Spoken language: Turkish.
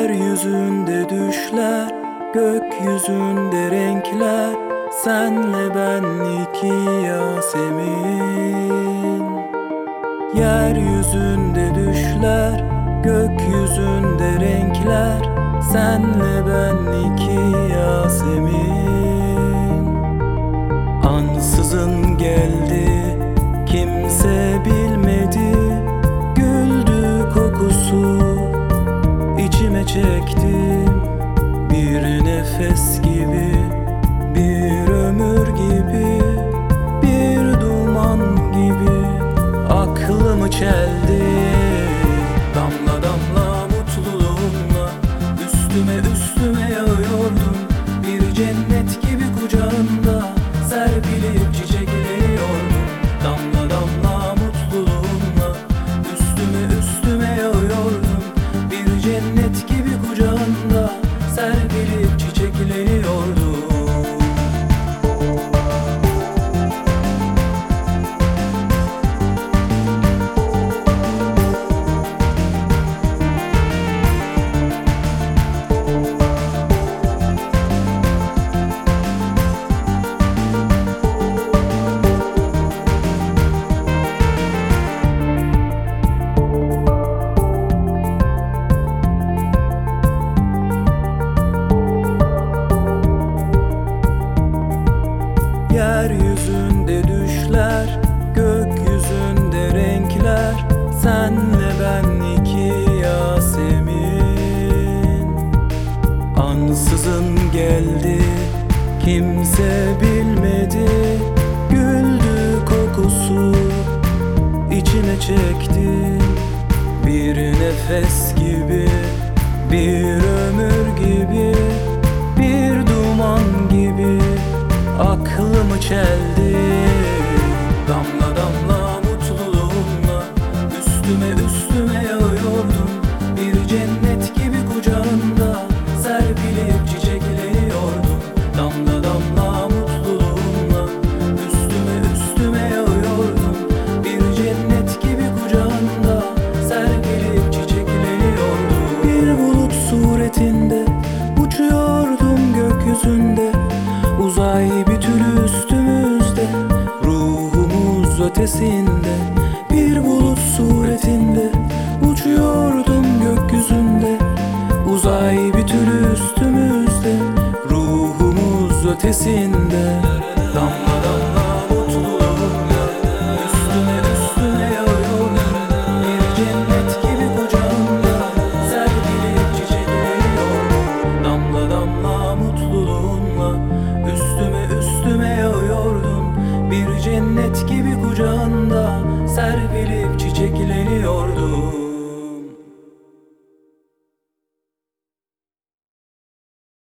Yeryüzünde düşler, gökyüzünde renkler, senle ben iki Yasemin. Yeryüzünde düşler, gökyüzünde renkler, senle ben iki Yasemin. Ansızın geldi, kimse bilmedi, güldü kokusu içime çektim. Bir nefes gibi, bir ömür gibi, bir duman gibi aklımı çeldi. Damla damla mutluluğumla üstüme yağıyordum. Bir cennet gibi kucağında serpilip çiçekliyordum. Damla damla mutluluğumla üstüme yağıyordum. Bir cennet gibi kucağında serpilip çiçekliyordum. Yeryüzünde düşler, gökyüzünde renkler, senle ben iki Yasemin. Ansızın geldi, kimse bilmedi, güldü kokusu içine çekti. Bir nefes gibi, bir ömür gibi, bir duman gibi aklımı çeldi. Damla damla mutluluğumla üstüme yağıyordum. Bir cennet gibi kucağında serpilip çiçekliyordum. Damla damla mutluluğumla üstüme yağıyordum. Bir cennet gibi kucağında serpilip çiçekliyordum. Bir bulut suretinde uçuyordum gökyüzünde. Uzay bir türlü üstümüzde, ruhumuz ötesinde. Bir bulut suretinde uçuyordum gökyüzünde. Uzay bir türlü üstümüzde, ruhumuz ötesinde. Damla damla mutluluğumla üstüme yağıyordum. Bir cennet gibi kucağımda serpilip çiçekliyordum. Damla damla mutluluğumla üstüme yağıyordun. Bir cennet gibi kucağında serpilip